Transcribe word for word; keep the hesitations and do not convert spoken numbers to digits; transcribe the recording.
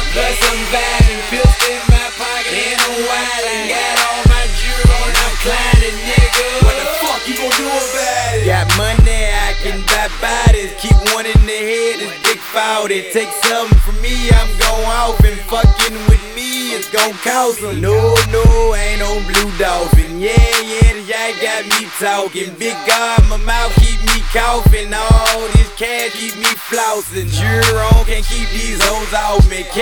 Plus I'm vibing, pills in my pocket and I'm wildin'. Got all my jewelry and I'm climbing, nigga. What the fuck you gon' do about it? Got money, I can buy bodies. Keep one in the head, it's big forty. Take something from me, I'm gon' off. And fucking with me, it's gon' cost them. No, no, ain't no blue dolphin. Yeah, yeah, the guy got me talking. Big God, my mouth keep me coughing. All this cash keep me flousing. Juron can't keep these hoes off me.